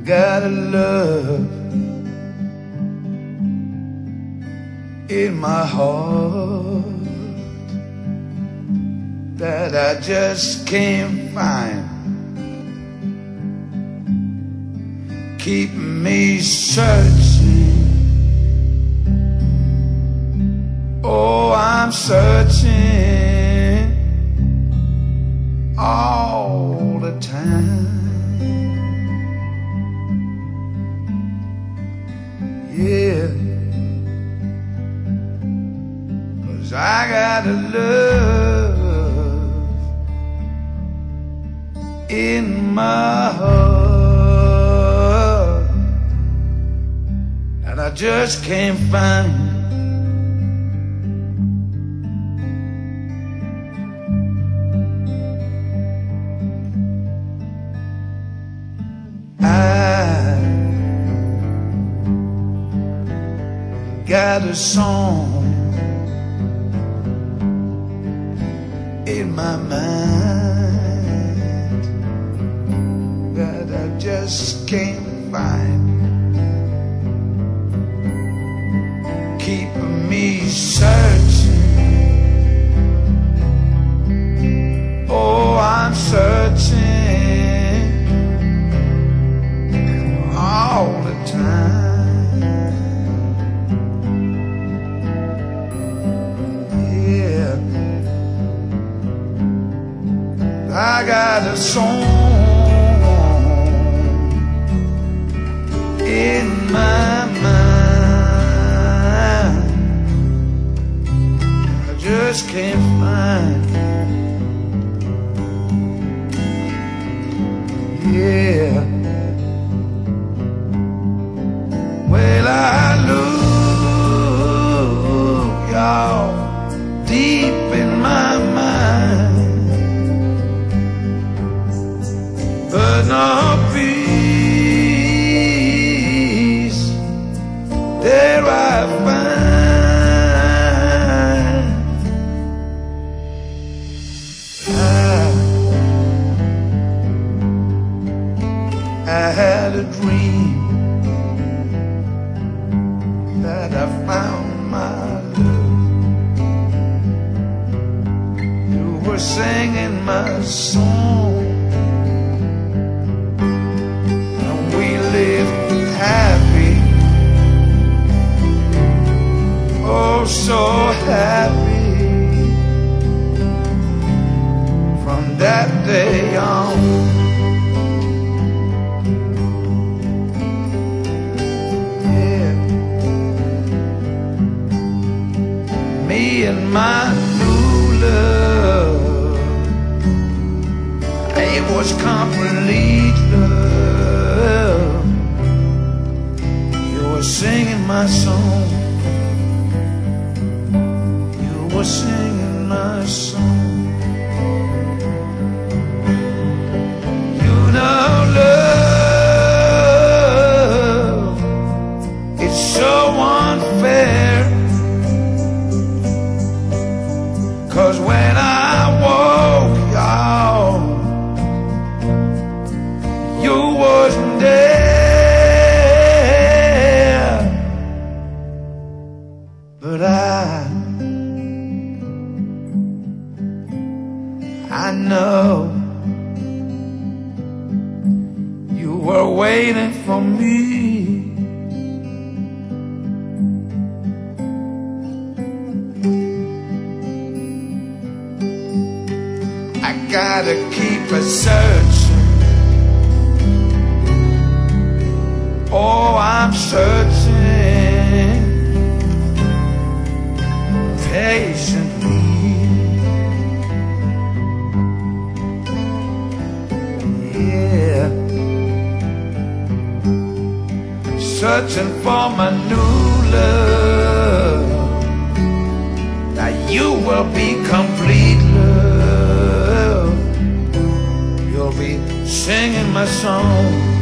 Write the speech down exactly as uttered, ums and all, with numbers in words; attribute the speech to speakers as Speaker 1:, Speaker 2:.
Speaker 1: got a love in my heart that I just can't find, keeping me searching. Oh, I'm searching all the time. Yeah, 'cause I got a love in my heart and I just can't find. Got a song in my mind that I just can't find, keeping me searching. Oh, I'm searching all the time. I got a song in my mind I just can't find. Yeah, well, I look, y'all, deep in my mind, but no peace there I find. I, I had a dream that I found my love. You were singing my song, happy, oh so happy, from that day on. Yeah, me and my new love, it was complete love. You were singing my song, you were singing my song. You know love, it's so unfair, 'cause when I woke, y'all, you wasn't there. But I, I know you were waiting for me. I gotta keep a searching. Oh, I'm searching patiently. Yeah, searching for my new love. Now you will be complete love. You'll be singing my song.